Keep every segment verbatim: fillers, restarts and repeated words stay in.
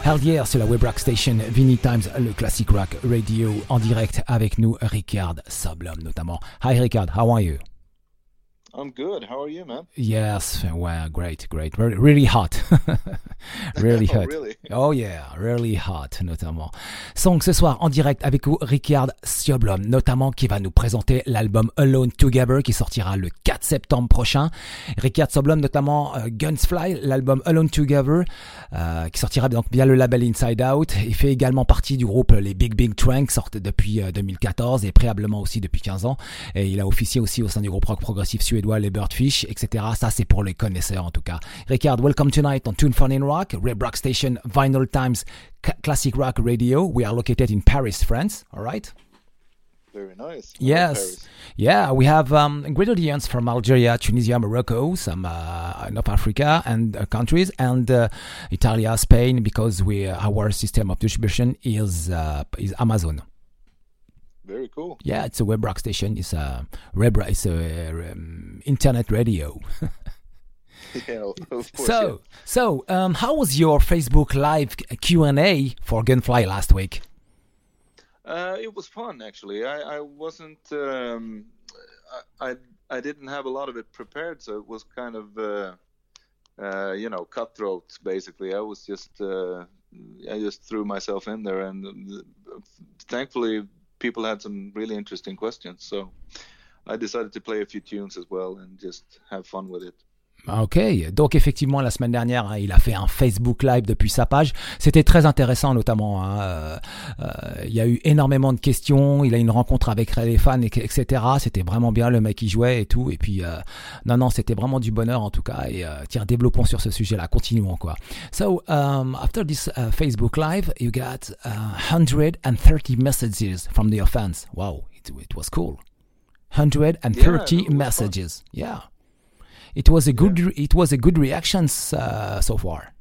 Hell yeah, c'est la Web Rock Station, Vinny Times, le Classic Rock Radio, en direct avec nous, Ricard Sublum notamment. Hi Ricard, how are you? I'm good. How are you, man? Yes, well, great, great. Really, really hot. really oh, hot. Really? Oh yeah, really hot, notamment. Donc ce soir, en direct avec vous, Ricard Sublum, notamment, qui va nous présenter l'album Alone Together, qui sortira le quatre septembre prochain. Ricard Sublum, notamment, euh, Gunsfly, l'album Alone Together, euh, qui sortira donc via le label Inside Out. Il fait également partie du groupe Les Big Big Trunk, sortent depuis euh, deux mille quatorze et préalablement aussi depuis quinze ans. Et il a officié aussi au sein du groupe rock progressif suédois les Birdfish, et cetera. Ça, c'est pour les connaisseurs en tout cas. Ricard, welcome tonight on Tune Fun in Rock, Web Rock Station, Vinyl Times, C- Classic Rock Radio. We are located in Paris, France. All right. Very nice. Yes. Yeah, we have um, great audience from Algeria, Tunisia, Morocco, some uh, North Africa and uh, countries, and uh, Italia, Spain, because we uh, our system of distribution is uh, is Amazon. Very cool. Yeah, it's a web rock station. It's a web, it's a um, internet radio. yeah, of course. So, yeah. so um, how was your Facebook Live Q and A for Gunfly last week? Uh, it was fun, actually. I, I wasn't. Um, I, I I didn't have a lot of it prepared, so it was kind of, uh, uh, you know, cutthroat. Basically, I was just. Uh, I just threw myself in there, and uh, thankfully, people had some really interesting questions, so I decided to play a few tunes as well and just have fun with it. Ok, donc effectivement la semaine dernière hein, il a fait un Facebook Live depuis sa page, c'était très intéressant notamment, hein, euh, euh, il y a eu énormément de questions, il a eu une rencontre avec les fans et cetera. C'était vraiment bien, le mec qui jouait et tout, et puis euh, non non c'était vraiment du bonheur en tout cas, et euh, tiens développons sur ce sujet-là, continuons quoi. So um, after this uh, Facebook Live you got uh, one hundred thirty messages from your fans. Wow, it, it was cool. one hundred thirty yeah, messages, fun. yeah. It was a good. Yeah. Re- it was a good reactions uh, so far.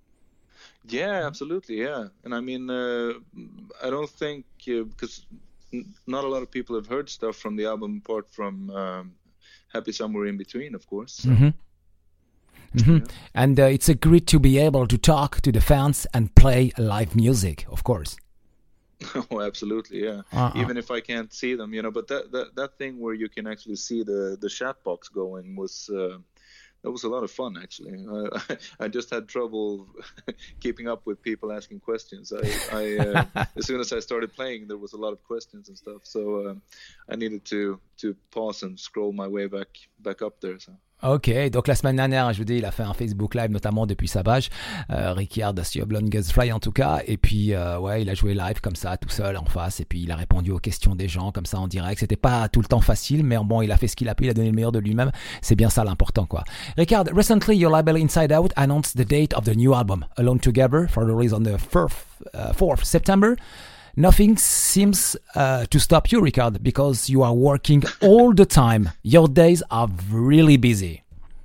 Yeah, absolutely. Yeah, and I mean, uh, I don't think uh, because n- not a lot of people have heard stuff from the album apart from um, Happy Somewhere in Between, of course. So. Mm-hmm. Mm-hmm. Yeah. And uh, it's a great to be able to talk to the fans and play live music, of course. Oh, absolutely, yeah. Uh-uh. Even if I can't see them, you know, but that that, that thing where you can actually see the, the chat box going was uh, that was a lot of fun, actually. Uh, I just had trouble keeping up with people asking questions. I, I uh, as soon as I started playing, there was a lot of questions and stuff, so um, I needed to to pause and scroll my way back back up there. So. Ok, donc la semaine dernière, je vous dis, il a fait un Facebook Live notamment depuis sa page, euh, Ricard Sublum Gunsfly en tout cas, et puis euh, ouais, il a joué live comme ça, tout seul en face, et puis il a répondu aux questions des gens comme ça en direct. C'était pas tout le temps facile, mais bon, il a fait ce qu'il a pu, il a donné le meilleur de lui-même. C'est bien ça l'important quoi. Ricard, recently your label Inside Out announced the date of the new album Alone Together for the release on the fourth, uh, fourth September. Nothing seems uh, to stop you, Ricard, because you are working all the time. Your days are really busy.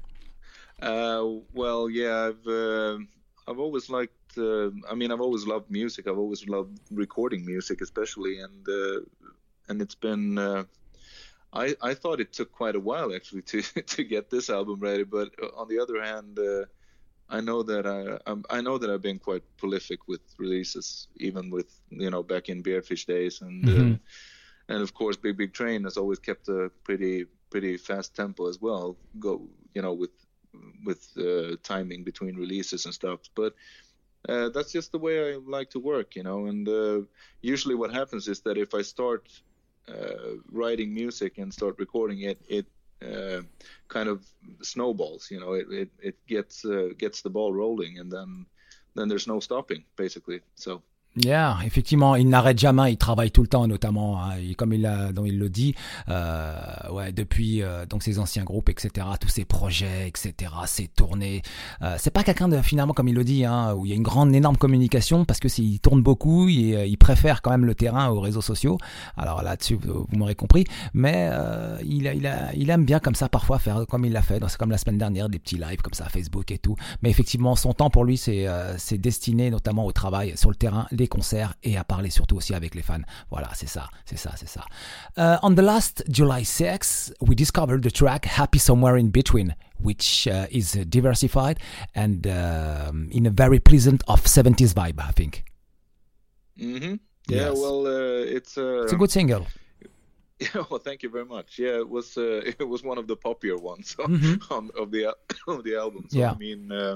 Uh, well, yeah, I've uh, I've always liked. Uh, I mean, I've always loved music. I've always loved recording music, especially, and uh, and it's been. Uh, I I thought it took quite a while actually to to get this album ready, but on the other hand. Uh, I know that I I'm, I know that I've been quite prolific with releases, even with you know back in Bearfish days, and mm-hmm. uh, and of course Big Big Train has always kept a pretty pretty fast tempo as well. Go you know with with uh, timing between releases and stuff, but uh, that's just the way I like to work, you know. And uh, usually what happens is that if I start uh, writing music and start recording it, it Uh, kind of snowballs, you know. It it, it gets uh, gets the ball rolling, and then then there's no stopping, basically. So. Yeah, effectivement, il n'arrête jamais, il travaille tout le temps, notamment, hein, et comme il a, dont il le dit, euh, ouais, depuis euh, donc ses anciens groupes, et cetera, tous ses projets, et cetera, ses tournées. Euh, c'est pas quelqu'un de finalement, comme il le dit, hein, où il y a une grande, énorme communication, parce que s'il tourne beaucoup, il, il préfère quand même le terrain aux réseaux sociaux. Alors là-dessus, vous, vous m'aurez compris, mais euh, il, il, a, il aime bien comme ça parfois faire comme il l'a fait. Donc c'est comme la semaine dernière, des petits lives comme ça, Facebook et tout. Mais effectivement, son temps pour lui, c'est, euh, c'est destiné notamment au travail sur le terrain. des concerts et à parler surtout aussi avec les fans. Voilà, c'est ça, c'est ça, c'est ça. Uh, on the last July sixth, we discovered the track Happy Somewhere in Between, which uh, is uh, diversified and um, in a very pleasant of seventies vibe, I think. Mm-hmm. Yeah, Yes. well, uh, it's uh, It's a good single. Yeah, well, thank you very much. Yeah, it was uh, it was one of the poppier ones on, Mhm. on of the al- of the album. So Yeah. I mean, uh,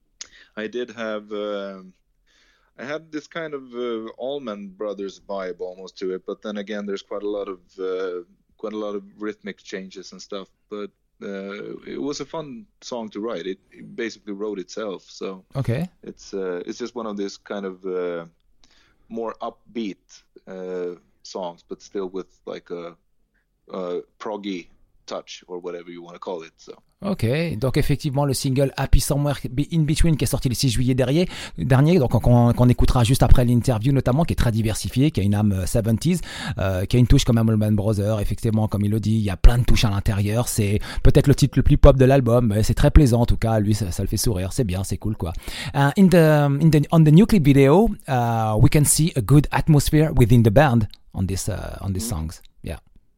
I did have um I had this kind of uh, Allman Brothers vibe almost to it, but then again, there's quite a lot of uh, quite a lot of rhythmic changes and stuff. But uh, it was a fun song to write. It, it basically wrote itself, so Okay. it's uh, it's just one of these kind of uh, more upbeat uh, songs, but still with like a, a proggy touch or whatever you want to call it. So. Ok, donc effectivement le single Happy Somewhere in Between qui est sorti le six juillet dernier, dernier donc qu'on, qu'on écoutera juste après l'interview notamment, qui est très diversifié, qui a une âme seventies, euh, qui a une touche comme Allman Brothers, effectivement comme il le dit, il y a plein de touches à l'intérieur, c'est peut-être le titre le plus pop de l'album, mais c'est très plaisant en tout cas, lui ça, ça le fait sourire, c'est bien, c'est cool quoi. Uh, in the, in the, on the new clip video, uh, we can see a good atmosphere within the band on this, uh, on these Mm-hmm. songs, yeah.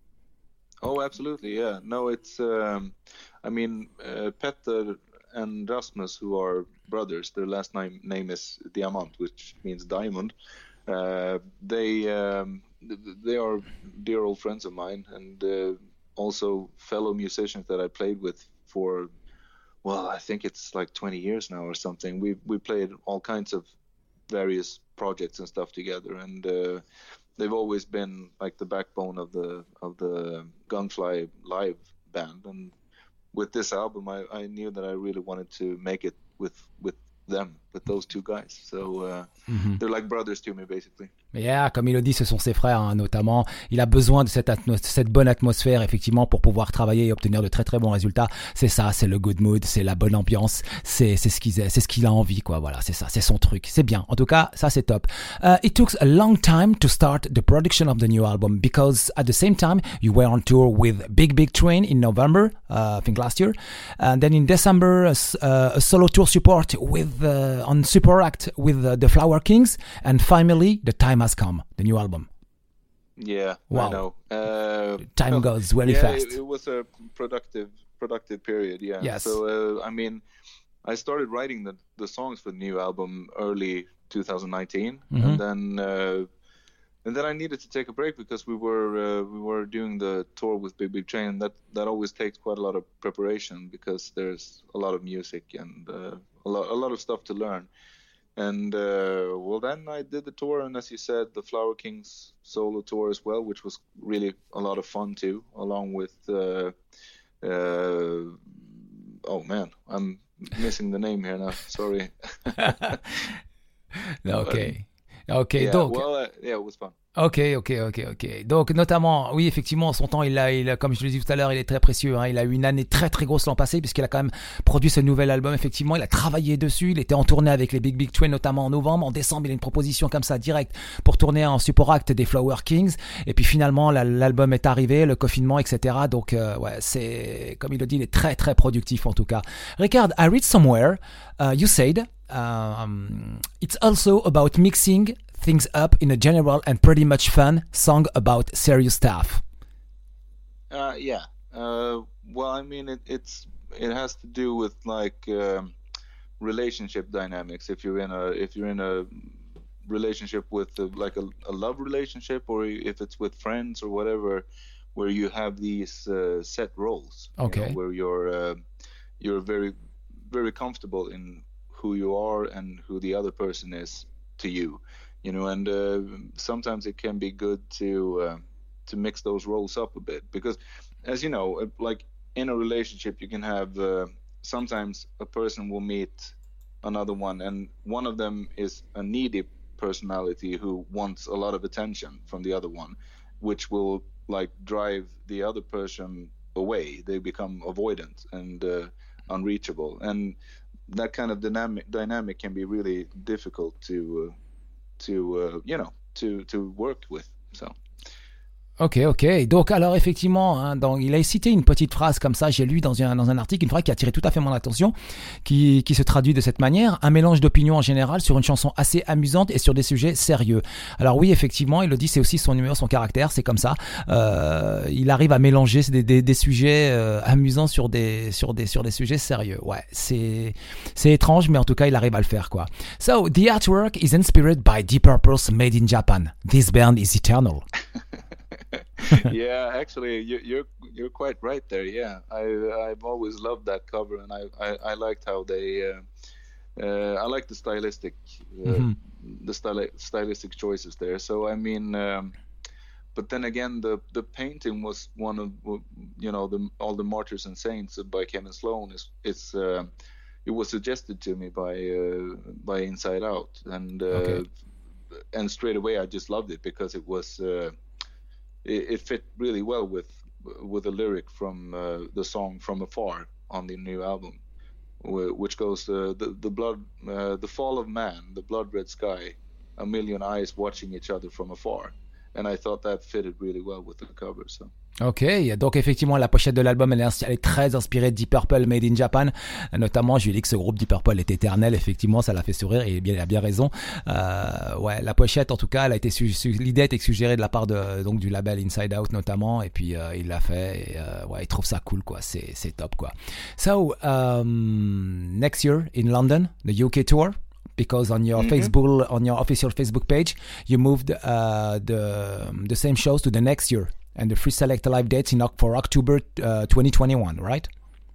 Oh, absolutely, yeah. No, it's, um, I mean, uh, Petter and Rasmus, who are brothers, their last name name is Diamant, which means diamond. Uh, they um, th- they are dear old friends of mine, and uh, also fellow musicians that I played with for, well, I think it's like twenty years now or something. We we played all kinds of various projects and stuff together, and uh, they've always been like the backbone of the of the Gunfly live band. And with this album, I, I knew that I really wanted to make it with with them, with those two guys. So uh, Mm-hmm. they're like brothers to me, basically. Yeah, comme il le dit, ce sont ses frères, hein, notamment. Il a besoin de cette, atmos- cette bonne atmosphère, effectivement, pour pouvoir travailler et obtenir de très très bons résultats. C'est ça, c'est le good mood, c'est la bonne ambiance, c'est c'est ce qu'il c'est ce qu'il a envie, quoi. Voilà, c'est ça, c'est son truc. C'est bien. En tout cas, ça c'est top. Uh, it took a long time to start the production of the new album because at the same time you were on tour with Big Big Train in November, uh, I think last year, and then in December a, s- uh, a solo tour support with uh, on Super Act with uh, the Flower Kings, and finally the time has come, the new album. Yeah, Wow. I know. Uh, Time goes really yeah, fast. It, it was a productive productive period. Yeah. Yes. So uh, I mean, I started writing the the songs for the new album early twenty nineteen, Mhm. and then uh, and then I needed to take a break because we were uh, we were doing the tour with Big Big Train. That that always takes quite a lot of preparation because there's a lot of music and uh, a lot a lot of stuff to learn. And uh, well, then I did the tour, and as you said, the Flower Kings solo tour as well, which was really a lot of fun too, along with uh, uh, oh man, I'm missing the name here now. Sorry. Ok. Ok, Yeah, donc. well, uh, yeah, it was fun. Ok, ok, ok, ok. Donc, notamment, oui, effectivement, son temps, il a, il a, comme je le disais tout à l'heure, il est très précieux. Hein. Il a eu une année très, très grosse l'an passé, puisqu'il a quand même produit ce nouvel album. Effectivement, il a travaillé dessus. Il était en tournée avec les Big Big Train, notamment en novembre. En décembre, il a une proposition comme ça, directe, pour tourner en support act des Flower Kings. Et puis, finalement, la- l'album est arrivé, le confinement, et cetera. Donc, euh, ouais, c'est, comme il le dit, il est très, très productif, en tout cas. Ricard, I read somewhere, uh, you said, um, it's also about mixing things up in a general and pretty much fun song about serious stuff. Uh, yeah. Uh, well, I mean, it, it's it has to do with like um, relationship dynamics. If you're in a if you're in a relationship with a, like a, a love relationship, or if it's with friends or whatever, where you have these uh, set roles. you Okay. know, where you're uh, you're very very comfortable in who you are and who the other person is to you. You know, and uh, sometimes it can be good to uh, to mix those roles up a bit because, as you know, uh, like in a relationship, you can have uh, sometimes a person will meet another one, and one of them is a needy personality who wants a lot of attention from the other one, which will like drive the other person away. They become avoidant and uh, unreachable, and that kind of dynamic dynamic can be really difficult to. Uh, to uh, you know to to work with. So Ok, ok. Donc, alors, effectivement, hein, donc, il a cité une petite phrase comme ça, j'ai lu dans un, dans un article, une phrase qui a attiré tout à fait mon attention, qui, qui se traduit de cette manière, un mélange d'opinions en général sur une chanson assez amusante et sur des sujets sérieux. Alors oui, effectivement, il le dit, c'est aussi son humeur, son caractère, c'est comme ça. Euh, il arrive à mélanger des, des, des sujets euh, amusants sur des, sur, des, sur des sujets sérieux. Ouais, c'est, c'est étrange, mais en tout cas, il arrive à le faire, quoi. So, the artwork is inspired by Deep Purple's Made in Japan. This band is eternal. Yeah, actually, you, you're you're quite right there. Yeah, I I've always loved that cover, and I I, I liked how they. Uh, uh, I like the stylistic, uh, mm-hmm. the styli- stylistic choices there. So I mean, um, but then again, the the painting was one of you know the all the Martyrs and Saints by Kevin Sloan. Is it's uh, it was suggested to me by uh, by Inside Out, and uh, okay. and straight away I just loved it because it was. Uh, It, it fit really well with with a lyric from uh, the song "From Afar" on the new album, which goes uh, the the blood, uh, the fall of man, the blood red sky, a million eyes watching each other from afar, and I thought that fitted really well with the cover. So. Ok, donc effectivement la pochette de l'album elle est, elle est très inspirée de Deep Purple Made in Japan, notamment je lui ai dit que ce groupe Deep Purple est éternel, effectivement ça l'a fait sourire et bien, il a bien raison. Euh, ouais, la pochette en tout cas elle a été su, su, l'idée a été suggérée de la part de, donc, du label Inside Out notamment et puis euh, il l'a fait et euh, ouais, il trouve ça cool quoi, c'est, c'est top quoi. So, um, next year in London, the U K tour. Because on your mm-hmm. Facebook, on your official Facebook page, you moved uh, the the same shows to the next year, and the free select live dates in for October uh, twenty twenty-one, right?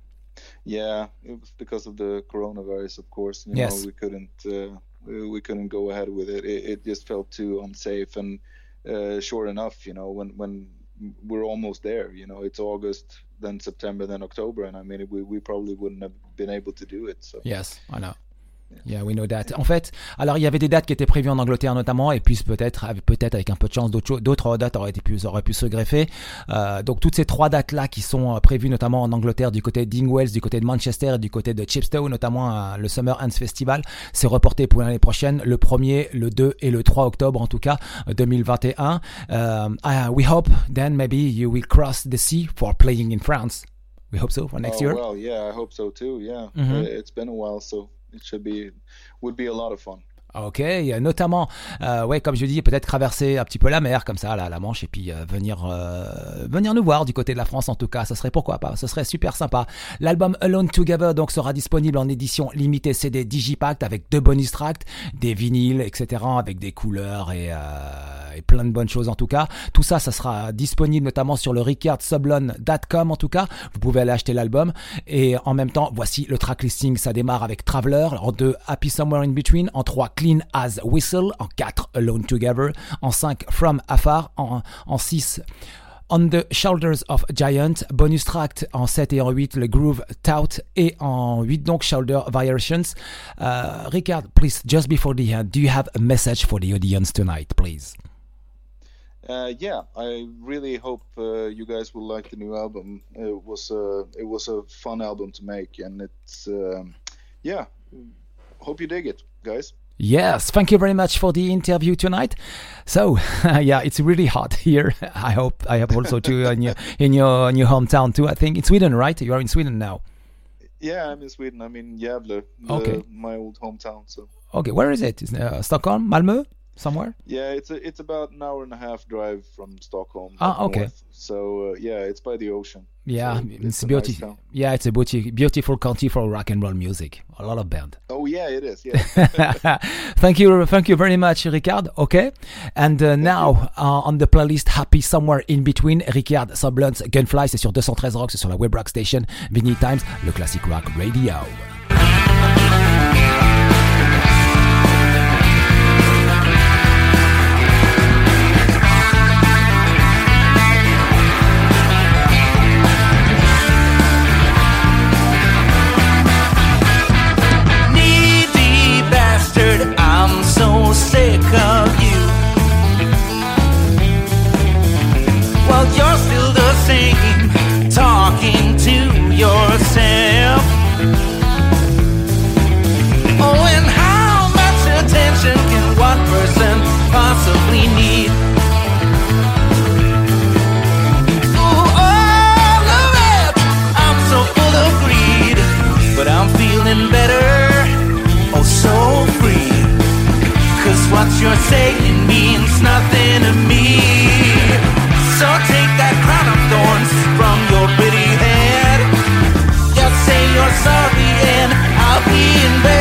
Yeah, it was because of the coronavirus, of course. You yes. know, we couldn't uh, we couldn't go ahead with it. It, it just felt too unsafe, and uh, sure enough, you know, when when we're almost there, you know, it's August, then September, then October, and I mean, we we probably wouldn't have been able to do it. So. Yes, I know. Yeah, we know that. En fait, alors il y avait des dates qui étaient prévues en Angleterre notamment, et puis peut-être, peut-être avec un peu de chance, d'autres, d'autres dates auraient, été pu, auraient pu se greffer. Euh, donc toutes ces trois dates-là qui sont prévues notamment en Angleterre, du côté d'Ingwells, du côté de Manchester et du côté de Chepstow, notamment euh, le Summer Ants Festival, c'est reporté pour l'année prochaine, le premier, le deux et le trois octobre en tout cas, deux mille vingt et un. Um, uh, we hope then maybe you will cross the sea for playing in France. We hope so for next oh, year. Well, yeah, I hope so too. Yeah, mm-hmm. It's been a while, so. It should be, would be a lot of fun. Ok, notamment, euh, ouais, comme je dis, peut-être traverser un petit peu la mer comme ça, là, la Manche, et puis euh, venir, euh, venir nous voir du côté de la France en tout cas. Ça serait pourquoi pas, ce serait super sympa. L'album Alone Together donc sera disponible en édition limitée C D Digipack avec deux bonus tracks, des vinyles, et cetera, avec des couleurs et, euh, et plein de bonnes choses en tout cas. Tout ça, ça sera disponible notamment sur le Ricard Soblon dot com en tout cas. Vous pouvez aller acheter l'album et en même temps, voici le track listing. Ça démarre avec Traveler, en deux Happy Somewhere in Between, en trois Clean as Whistle, en quatre Alone Together, en cinq From Afar, en, en six On the Shoulders of Giant, bonus track en sept et en huit le Groove Tout et en huit donc Shoulder Variations. Uh, Ricard, please, just before the end, do you have a message for the audience tonight, please? Uh, yeah, I really hope uh, you guys will like the new album. It was a, it was a fun album to make, and it's um, yeah, hope you dig it, guys. Yes, thank you very much for the interview tonight. So, yeah, it's really hot here. I hope I hope also too in your in your in your hometown too. I think in Sweden, right? You are in Sweden now. Yeah, I'm in Sweden. I'm in Gävle, the, okay. my old hometown. So. Okay, where is it? Is it uh, Stockholm, Malmö, somewhere? Yeah, it's a, it's about an hour and a half drive from Stockholm. Ah, okay. North. So uh, yeah, it's by the ocean. Yeah, so it's, it's a beautiful. Nice yeah, it's a beautiful, beautiful country for rock and roll music. A lot of band. Oh yeah, it is. Yeah. Thank you, thank you very much, Ricard. Okay, and uh, now uh, on the playlist, Happy Somewhere in Between, Ricard Soblon's Gunfly, c'est sur deux cent treize Rock, c'est sur la Web Rock Station, Vinyl Times, le Classic Rock Radio. I'm so sick of you. Well, you're still the same, talking to yourself. Oh, what you're saying means nothing to me. So take that crown of thorns from your pretty head. Just say you're sorry and I'll be in bed.